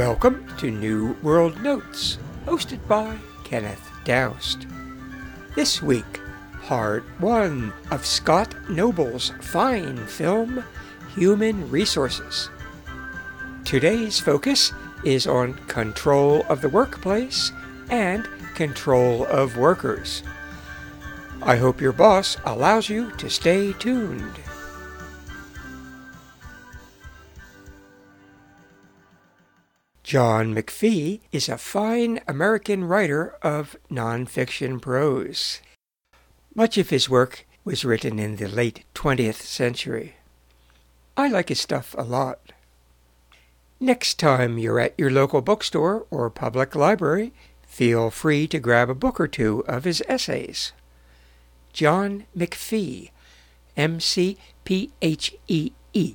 Welcome to New World Notes, hosted by Kenneth Doust. This week, Part 1 of Scott Noble's fine film, Human Resources. Today's focus is on control of the workplace and control of workers. I hope your boss allows you to stay tuned. John McPhee is a fine American writer of nonfiction prose. Much of his work was written in the late 20th century. I like his stuff a lot. Next time you're at your local bookstore or public library, feel free to grab a book or two of his essays. John McPhee, M-C-P-H-E-E.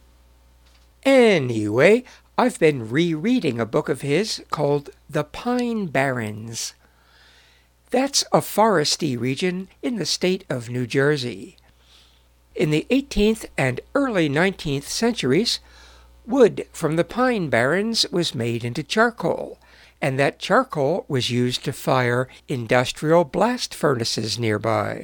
Anyway, I've been rereading a book of his called The Pine Barrens. That's a foresty region in the state of New Jersey. In the 18th and early 19th centuries, wood from the pine barrens was made into charcoal, and that charcoal was used to fire industrial blast furnaces nearby.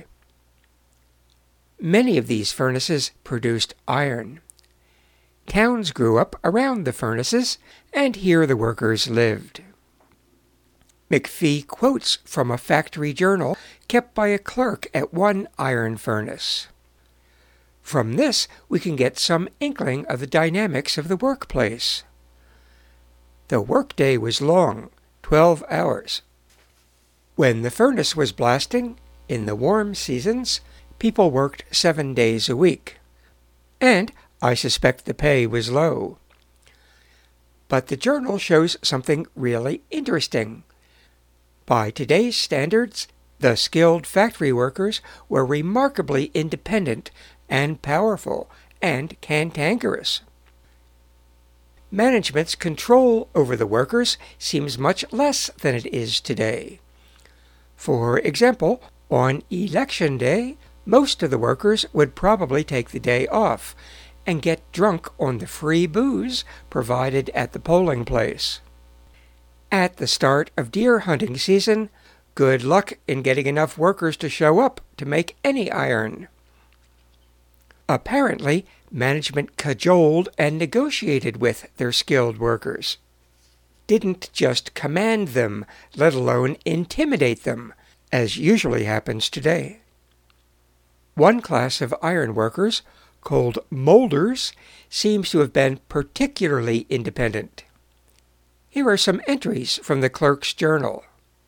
Many of these furnaces produced iron. Towns grew up around the furnaces, and here the workers lived. McPhee quotes from a factory journal kept by a clerk at one iron furnace. From this, we can get some inkling of the dynamics of the workplace. The workday was long, 12 hours. When the furnace was blasting, in the warm seasons, people worked 7 days a week. And I suspect the pay was low. But the journal shows something really interesting. By today's standards, the skilled factory workers were remarkably independent and powerful and cantankerous. Management's control over the workers seems much less than it is today. For example, on election day, most of the workers would probably take the day off and get drunk on the free booze provided at the polling place. At the start of deer hunting season, good luck in getting enough workers to show up to make any iron. Apparently, management cajoled and negotiated with their skilled workers. Didn't just command them, let alone intimidate them, as usually happens today. One class of iron workers, called molders, seems to have been particularly independent. Here are some entries from the clerk's journal.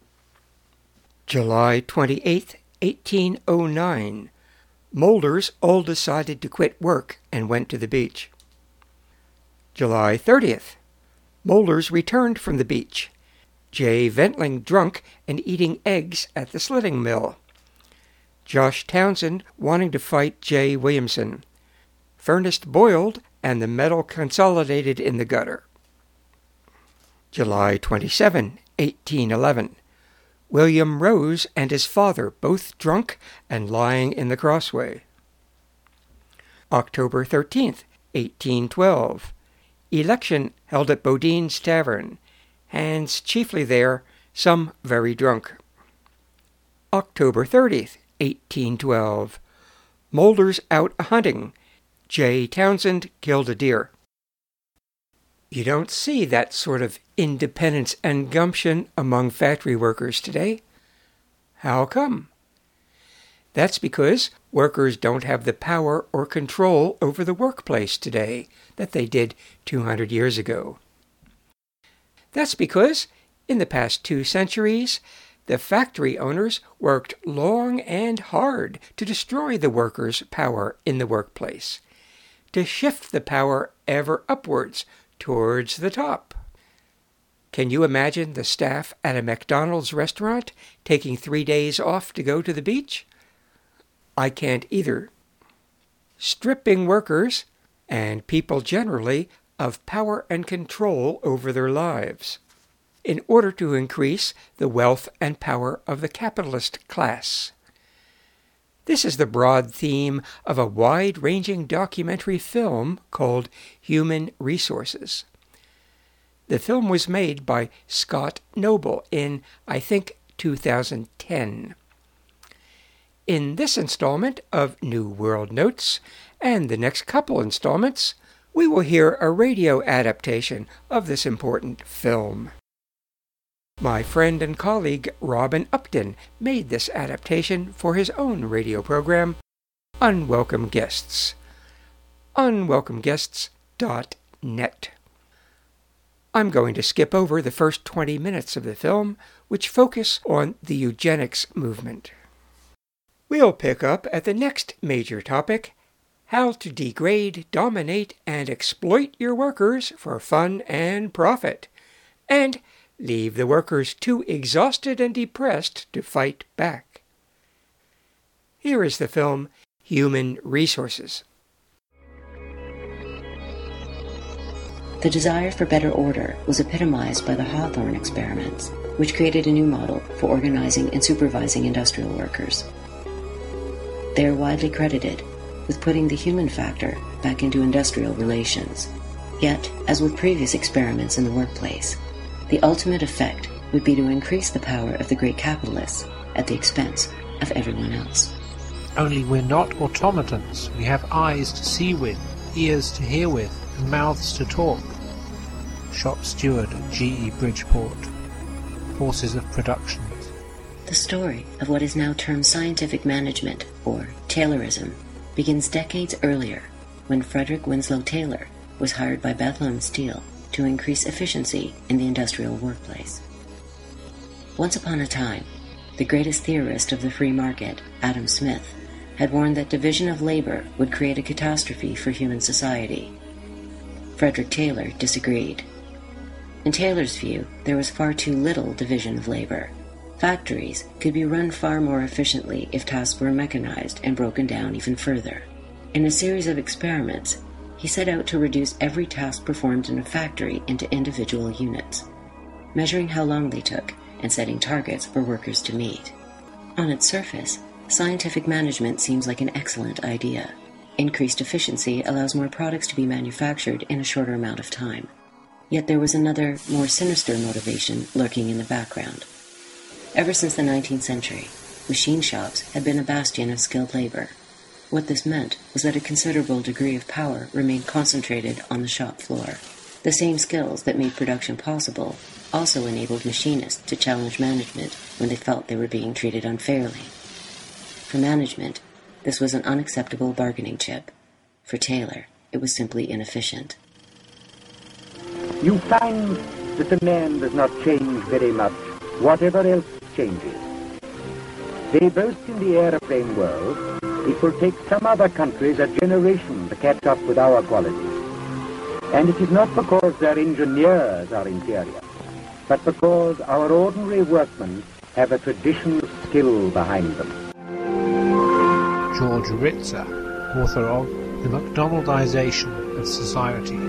July 28, 1809. Molders all decided to quit work and went to the beach. July 30th. Molders returned from the beach. J. Ventling drunk and eating eggs at the slitting mill. Josh Townsend wanting to fight J. Williamson. Furnace boiled and the metal consolidated in the gutter. July 27, 1811. William Rose and his father both drunk and lying in the crossway. October 13th, 1812. Election held at Bodine's Tavern. Hands chiefly there, some very drunk. October 30th, 1812. Molders out hunting. J. Townsend killed a deer. You don't see that sort of independence and gumption among factory workers today. How come? That's because workers don't have the power or control over the workplace today that they did 200 years ago. That's because, in the past 2 centuries, the factory owners worked long and hard to destroy the workers' power in the workplace, to shift the power ever upwards towards the top. Can you imagine the staff at a McDonald's restaurant taking 3 days off to go to the beach? I can't either. Stripping workers, and people generally, of power and control over their lives, in order to increase the wealth and power of the capitalist class. This is the broad theme of a wide-ranging documentary film called Human Resources. The film was made by Scott Noble in, I think, 2010. In this installment of New World Notes, and the next couple installments, we will hear a radio adaptation of this important film. My friend and colleague Robin Upton made this adaptation for his own radio program, Unwelcome Guests. unwelcomeguests.net. I'm going to skip over the first 20 minutes of the film, which focus on the eugenics movement. We'll pick up at the next major topic, how to degrade, dominate, and exploit your workers for fun and profit, and leave the workers too exhausted and depressed to fight back. Here is the film Human Resources. The desire for better order was epitomized by the Hawthorne experiments, which created a new model for organizing and supervising industrial workers. They are widely credited with putting the human factor back into industrial relations. Yet, as with previous experiments in the workplace, the ultimate effect would be to increase the power of the great capitalists at the expense of everyone else. Only we're not automatons. We have eyes to see with, ears to hear with, and mouths to talk. Shop steward at GE Bridgeport. Forces of production. The story of what is now termed scientific management, or Taylorism, begins decades earlier when Frederick Winslow Taylor was hired by Bethlehem Steel to increase efficiency in the industrial workplace. Once upon a time, the greatest theorist of the free market, Adam Smith, had warned that division of labor would create a catastrophe for human society. Frederick Taylor disagreed. In Taylor's view, there was far too little division of labor. Factories could be run far more efficiently if tasks were mechanized and broken down even further. In a series of experiments, he set out to reduce every task performed in a factory into individual units, measuring how long they took and setting targets for workers to meet. On its surface, scientific management seems like an excellent idea. Increased efficiency allows more products to be manufactured in a shorter amount of time. Yet there was another, more sinister motivation lurking in the background. Ever since the 19th century, machine shops had been a bastion of skilled labor. What this meant was that a considerable degree of power remained concentrated on the shop floor. The same skills that made production possible also enabled machinists to challenge management when they felt they were being treated unfairly. For management, this was an unacceptable bargaining chip. For Taylor, it was simply inefficient. You find that the man does not change very much, whatever else changes. They boast in the aeroplane world it will take some other countries a generation to catch up with our qualities. And it is not because their engineers are inferior, but because our ordinary workmen have a traditional skill behind them. George Ritzer, author of The McDonaldization of Society.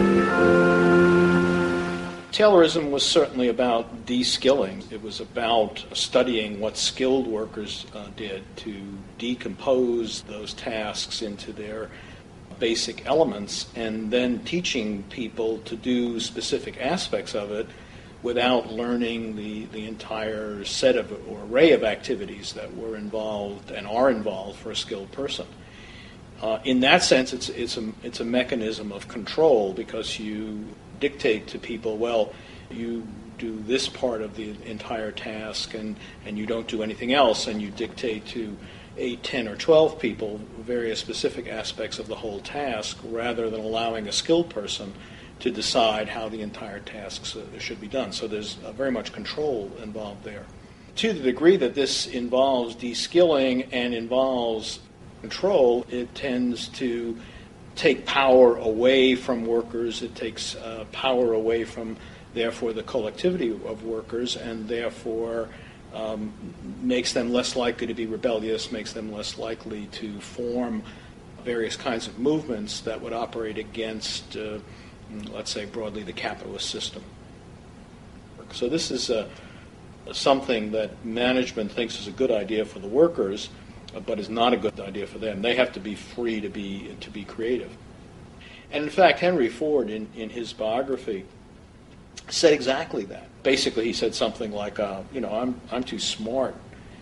Taylorism was certainly about de-skilling. It was about studying what skilled workers did to decompose those tasks into their basic elements and then teaching people to do specific aspects of it without learning the entire set of or array of activities that were involved and are involved for a skilled person. In that sense, it's a mechanism of control because you dictate to people, well, you do this part of the entire task and you don't do anything else, and you dictate to 8, 10, or 12 people various specific aspects of the whole task rather than allowing a skilled person to decide how the entire tasks should be done. So there's very much control involved there. To the degree that this involves de-skilling and involves control, it tends to take power away from workers. It takes power away from, therefore, the collectivity of workers, and therefore makes them less likely to be rebellious, makes them less likely to form various kinds of movements that would operate against, let's say, broadly, the capitalist system. So this is something that management thinks is a good idea for the workers, but is not a good idea for them. They have to be free to be creative. And in fact, Henry Ford, in his biography, said exactly that. Basically, he said something like, I'm too smart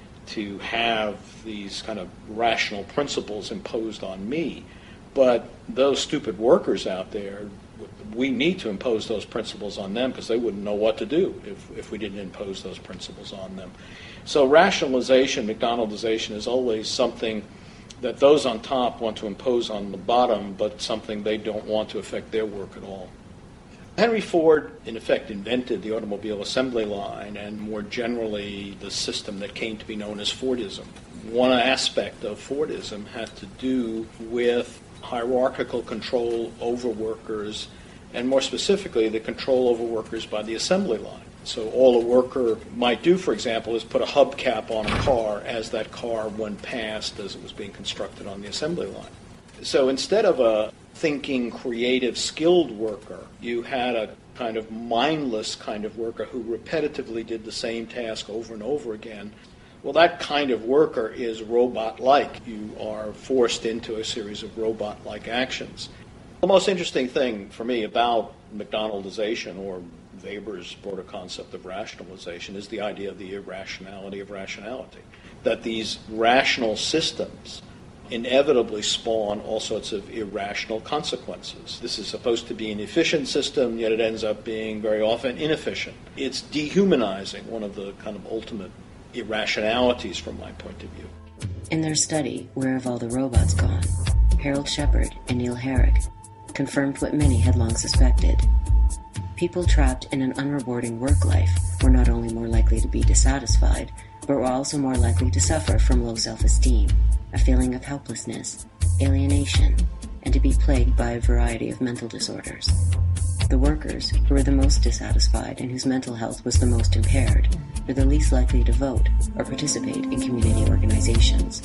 to have these kind of rational principles imposed on me, but those stupid workers out there, we need to impose those principles on them because they wouldn't know what to do if we didn't impose those principles on them. So rationalization, McDonaldization, is always something that those on top want to impose on the bottom, but something they don't want to affect their work at all. Henry Ford, in effect, invented the automobile assembly line and more generally the system that came to be known as Fordism. One aspect of Fordism had to do with hierarchical control over workers, and more specifically, the control over workers by the assembly line. So all a worker might do, for example, is put a hubcap on a car as that car went past as it was being constructed on the assembly line. So instead of a thinking, creative, skilled worker, you had a kind of mindless kind of worker who repetitively did the same task over and over again. Well, that kind of worker is robot-like. You are forced into a series of robot-like actions. The most interesting thing for me about McDonaldization, or Weber's broader concept of rationalization, is the idea of the irrationality of rationality. That these rational systems inevitably spawn all sorts of irrational consequences. This is supposed to be an efficient system, yet it ends up being very often inefficient. It's dehumanizing, one of the kind of ultimate irrationalities from my point of view. In their study, Where Have All the Robots Gone?, Harold Shepard and Neil Herrick confirmed what many had long suspected. People trapped in an unrewarding work life were not only more likely to be dissatisfied, but were also more likely to suffer from low self-esteem, a feeling of helplessness, alienation, and to be plagued by a variety of mental disorders. The workers, who were the most dissatisfied and whose mental health was the most impaired, were the least likely to vote or participate in community organizations.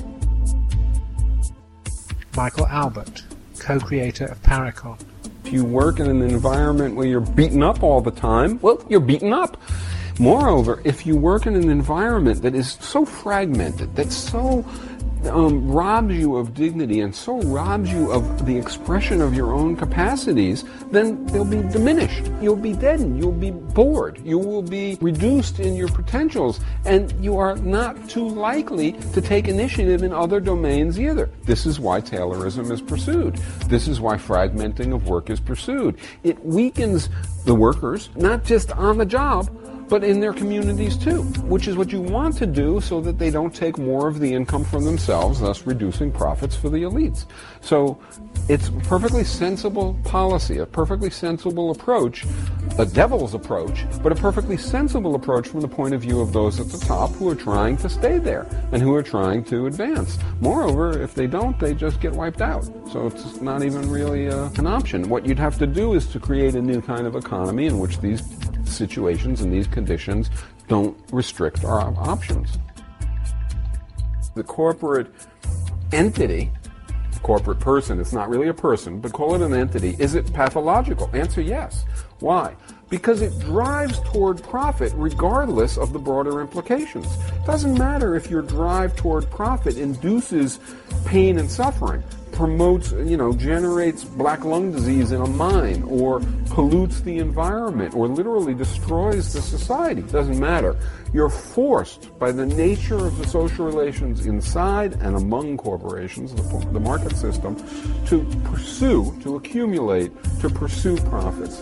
Michael Albert, co-creator of Paracon. If you work in an environment where you're beaten up all the time, well, you're beaten up. Moreover, if you work in an environment that is so fragmented, that so robs you of dignity and so robs you of the expression of your own capacities, then they'll be diminished. You'll be deadened. You'll be bored. You will be reduced in your potentials, and you are not too likely to take initiative in other domains either. This is why Taylorism is pursued. This is why fragmenting of work is pursued. It weakens the workers, not just on the job, but in their communities too, which is what you want to do so that they don't take more of the income from themselves, thus reducing profits for the elites. So it's a perfectly sensible policy, a perfectly sensible approach, a devil's approach, but a perfectly sensible approach from the point of view of those at the top who are trying to stay there and who are trying to advance. Moreover, if they don't, they just get wiped out. So it's not even really an option. What you'd have to do is to create a new kind of economy in which these situations and these conditions don't restrict our options. The corporate entity, corporate person, it's not really a person, but call it an entity, is it pathological? Answer yes. Why? Because it drives toward profit regardless of the broader implications. It doesn't matter if your drive toward profit induces pain and suffering, promotes, generates black lung disease in a mine, or pollutes the environment, or literally destroys the society. It doesn't matter. You're forced by the nature of the social relations inside and among corporations, the market system, to pursue, to accumulate, to pursue profits.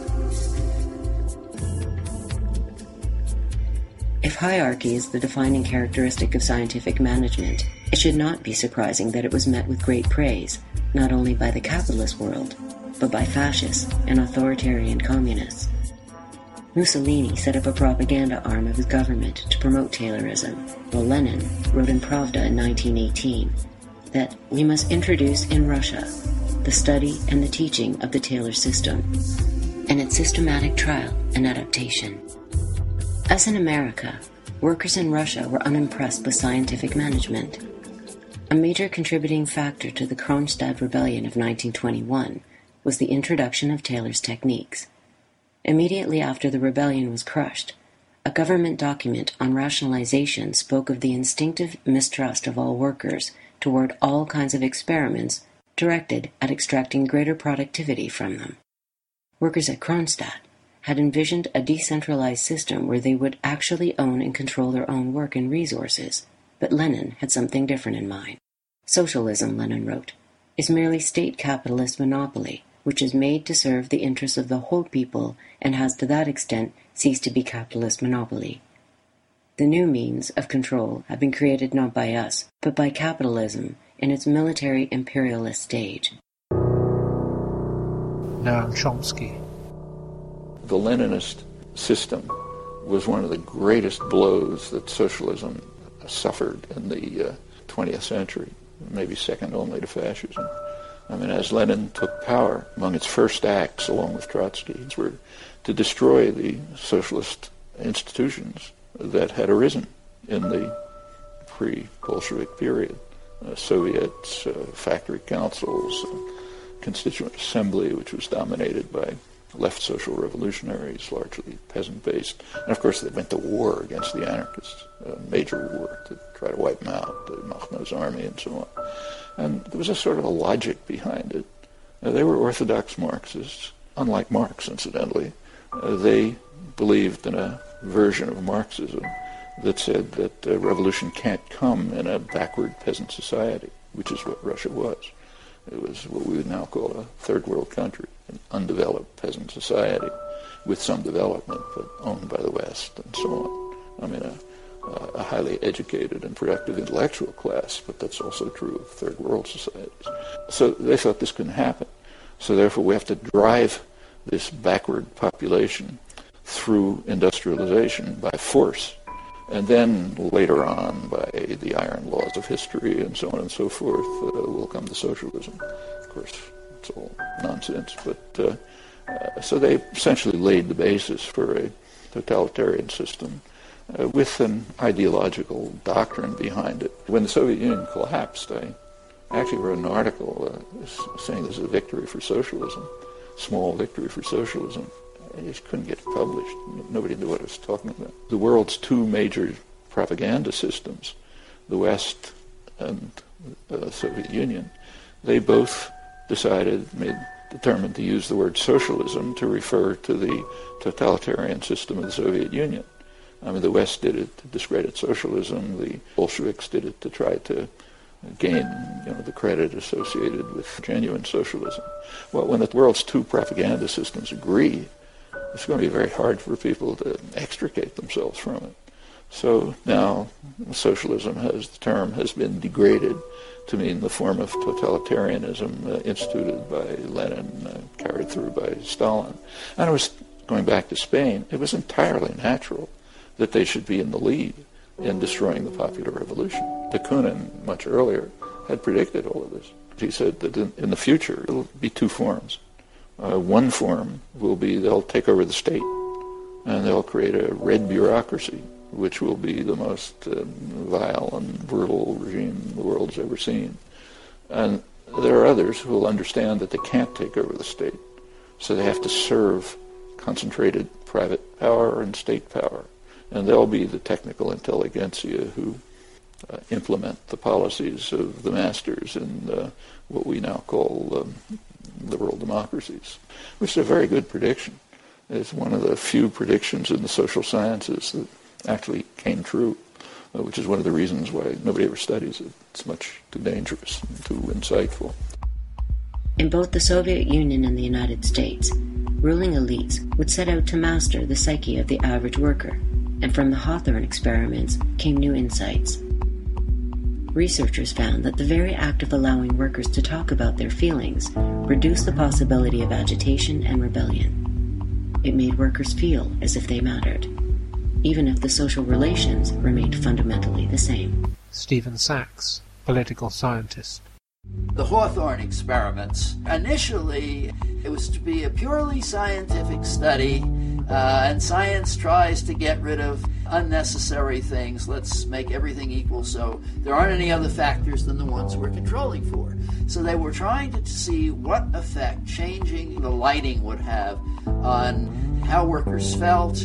If hierarchy is the defining characteristic of scientific management, it should not be surprising that it was met with great praise, not only by the capitalist world, but by fascists and authoritarian communists. Mussolini set up a propaganda arm of his government to promote Taylorism, while Lenin wrote in Pravda in 1918 that we must introduce in Russia the study and the teaching of the Taylor system and its systematic trial and adaptation. As in America, workers in Russia were unimpressed with scientific management. A major contributing factor to the Kronstadt Rebellion of 1921 was the introduction of Taylor's techniques. Immediately after the rebellion was crushed, a government document on rationalization spoke of the instinctive mistrust of all workers toward all kinds of experiments directed at extracting greater productivity from them. Workers at Kronstadt had envisioned a decentralized system where they would actually own and control their own work and resources, but Lenin had something different in mind. Socialism, Lenin wrote, is merely state capitalist monopoly, which is made to serve the interests of the whole people and has to that extent ceased to be capitalist monopoly. The new means of control have been created not by us, but by capitalism in its military imperialist stage. Noam Chomsky. The Leninist system was one of the greatest blows that socialism suffered in the 20th century, maybe second only to fascism. I mean, as Lenin took power, among its first acts, along with Trotsky, were to destroy the socialist institutions that had arisen in the pre-Bolshevik period. Soviets, factory councils, constituent assembly, which was dominated by left social revolutionaries, largely peasant-based. And of course they went to war against the anarchists, a major war to try to wipe them out, the Makhno's army and so on. And there was a sort of a logic behind it. They were orthodox Marxists, unlike Marx, incidentally. They believed in a version of Marxism that said that revolution can't come in a backward peasant society, which is what Russia was. It was what we would now call a third world country, an undeveloped peasant society with some development, but owned by the West and so on. I mean, a highly educated and productive intellectual class, but that's also true of third world societies. So they thought this couldn't happen. So therefore we have to drive this backward population through industrialization by force, and then later on by the iron laws of history and so on and so forth will come to socialism. Of course, it's all nonsense, but so they essentially laid the basis for a totalitarian system with an ideological doctrine behind it. When the Soviet Union collapsed, I actually wrote an article saying this is a victory for socialism, small victory for socialism. I just couldn't get it published. Nobody knew what I was talking about. The world's two major propaganda systems, the West and the Soviet Union, they both determined to use the word socialism to refer to the totalitarian system of the Soviet Union. I mean, the West did it to discredit socialism. The Bolsheviks did it to try to gain, the credit associated with genuine socialism. Well, when the world's two propaganda systems agree, it's going to be very hard for people to extricate themselves from it. So now socialism the term has been degraded to mean the form of totalitarianism instituted by Lenin, carried through by Stalin. And it was, going back to Spain, it was entirely natural that they should be in the lead in destroying the popular revolution. De Koonin, much earlier, had predicted all of this. He said that in the future, it will be two forms. One form will be they'll take over the state, and they'll create a red bureaucracy, which will be the most vile and brutal regime the world's ever seen. And there are others who will understand that they can't take over the state, so they have to serve concentrated private power and state power. And they'll be the technical intelligentsia who implement the policies of the masters in what we now call liberal democracies, which is a very good prediction. It's one of the few predictions in the social sciences that actually came true, which is one of the reasons why nobody ever studies it. It's much too dangerous and too insightful. In both the Soviet Union and the United States, ruling elites would set out to master the psyche of the average worker, and from the Hawthorne experiments came new insights. Researchers found that the very act of allowing workers to talk about their feelings reduced the possibility of agitation and rebellion. It made workers feel as if they mattered, even if the social relations remained fundamentally the same. Stephen Sachs, political scientist. The Hawthorne experiments, initially it was to be a purely scientific study, and science tries to get rid of unnecessary things. Let's make everything equal so there aren't any other factors than the ones we're controlling for. So they were trying to see what effect changing the lighting would have on how workers felt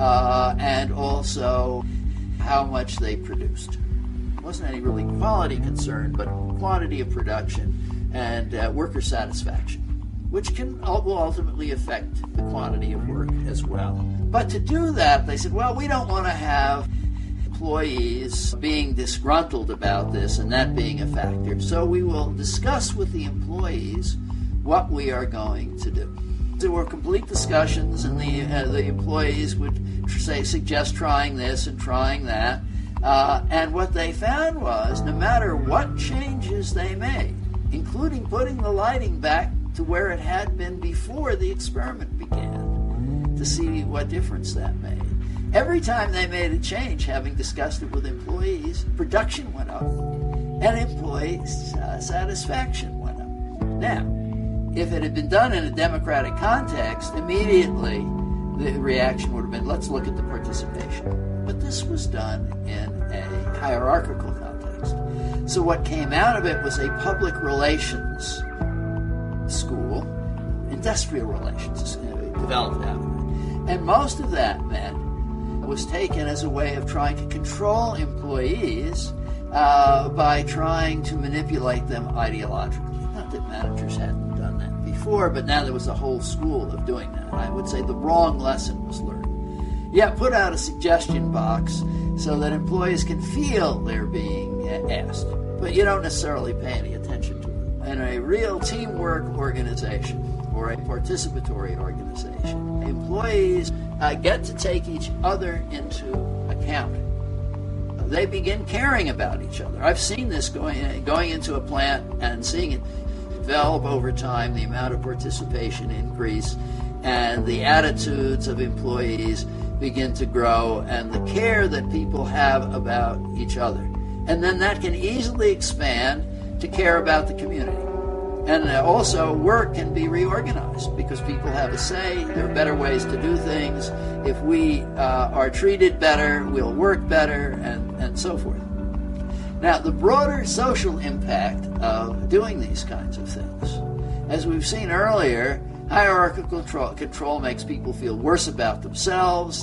and also how much they produced. It wasn't any really quality concern, but quantity of production and worker satisfaction. which will ultimately affect the quantity of work as well. But to do that, they said, well, we don't want to have employees being disgruntled about this and that being a factor. So we will discuss with the employees what we are going to do. There were complete discussions, and the employees would suggest trying this and trying that. And what they found was, no matter what changes they made, including putting the lighting back to where it had been before the experiment began, to see what difference that made. Every time they made a change, having discussed it with employees, production went up, and employee satisfaction went up. Now, if it had been done in a democratic context, immediately the reaction would have been, let's look at the participation. But this was done in a hierarchical context. So what came out of it was a public relations school, industrial relations developed out of it. And most of that was taken as a way of trying to control employees by trying to manipulate them ideologically. Not that managers hadn't done that before, but now there was a whole school of doing that. I would say the wrong lesson was learned. Yeah, put out a suggestion box so that employees can feel they're being asked, but you don't necessarily pay any attention to it. In a real teamwork organization or a participatory organization, employees get to take each other into account. They begin caring about each other. I've seen this going into a plant and seeing it develop over time, the amount of participation increase, and the attitudes of employees begin to grow, and the care that people have about each other. And then that can easily expand to care about the community. And also, work can be reorganized because people have a say. There are better ways to do things. If we are treated better, we'll work better, and so forth. Now, the broader social impact of doing these kinds of things, as we've seen earlier, hierarchical control makes people feel worse about themselves.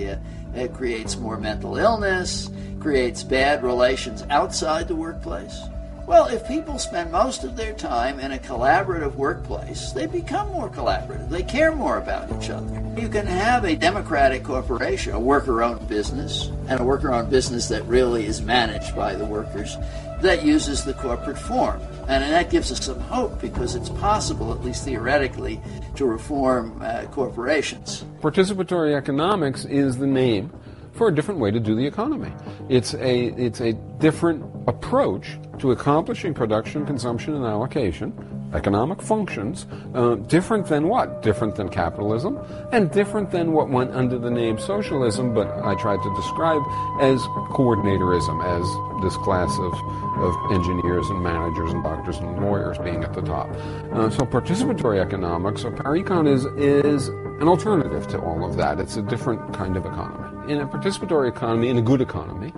It creates more mental illness, creates bad relations outside the workplace. Well, if people spend most of their time in a collaborative workplace, they become more collaborative. They care more about each other. You can have a democratic corporation, a worker-owned business, and a worker-owned business that really is managed by the workers, that uses the corporate form. And that gives us some hope because it's possible, at least theoretically, to reform corporations. Participatory economics is the name for a different way to do the economy. It's a different approach to accomplishing production, consumption, and allocation, economic functions, different than what? Different than capitalism, and different than what went under the name socialism, but I tried to describe as coordinatorism, as this class of engineers and managers and doctors and lawyers being at the top. So participatory economics, or par-econ, is an alternative to all of that. It's a different kind of economy. In a participatory economy, in a good economy,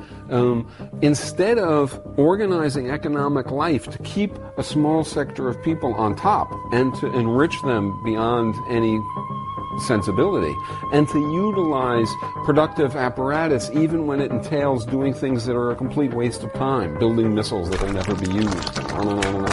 instead of organizing economic life to keep a small sector of people on top and to enrich them beyond any sensibility, and to utilize productive apparatus even when it entails doing things that are a complete waste of time, building missiles that will never be used, on and on and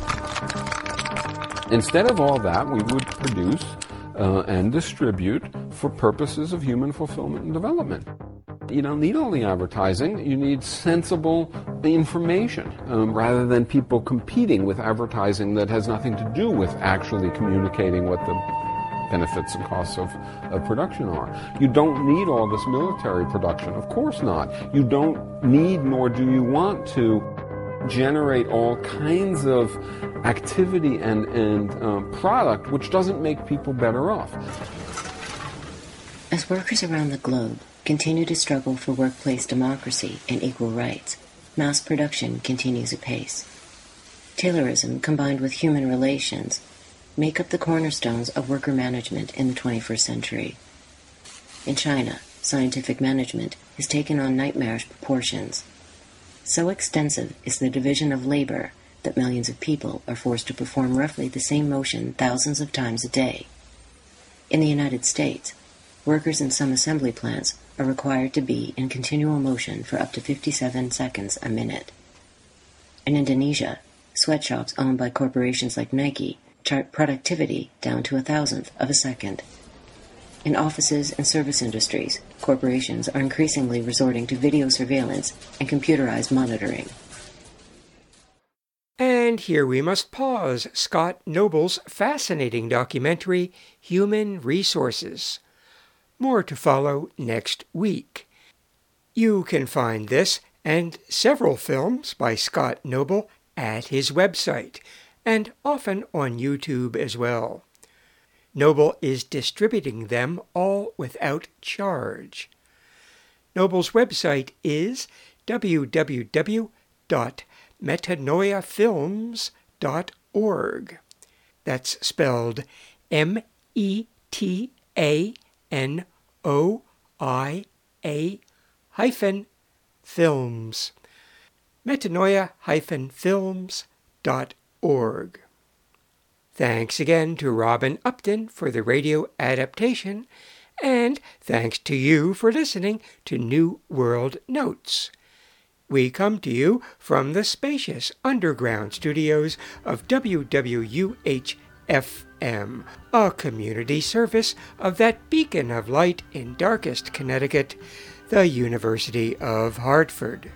on. Instead of all that, we would produce and distribute for purposes of human fulfillment and development. You don't need all the advertising. You need sensible information rather than people competing with advertising that has nothing to do with actually communicating what the benefits and costs of production are. You don't need all this military production. Of course not. You don't need, nor do you want to, generate all kinds of activity and product which doesn't make people better off. As workers around the globe continue to struggle for workplace democracy and equal rights, mass production continues apace. Taylorism combined with human relations make up the cornerstones of worker management in the 21st century. In China, scientific management has taken on nightmarish proportions. So extensive is the division of labor that millions of people are forced to perform roughly the same motion thousands of times a day. In the United States, workers in some assembly plants are required to be in continual motion for up to 57 seconds a minute. In Indonesia, sweatshops owned by corporations like Nike chart productivity down to 1,000th of a second. In offices and service industries, corporations are increasingly resorting to video surveillance and computerized monitoring. And here we must pause Scott Noble's fascinating documentary, Human Resources. More to follow next week. You can find this and several films by Scott Noble at his website, and often on YouTube as well. Noble is distributing them all without charge. Noble's website is www.metanoiafilms.org. That's spelled METANOIA-films. metanoia-films.org. Thanks again to Robin Upton for the radio adaptation, and thanks to you for listening to New World Notes. We come to you from the spacious underground studios of WWUH-FM, a community service of that beacon of light in darkest Connecticut, the University of Hartford.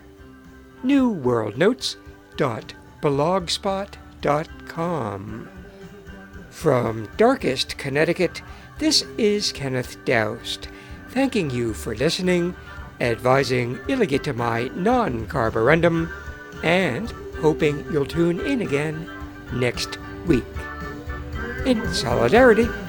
newworldnotes.blogspot.com. From darkest Connecticut, this is Kenneth Doust, thanking you for listening, advising illegitimai non carborundum, and hoping you'll tune in again next week. In solidarity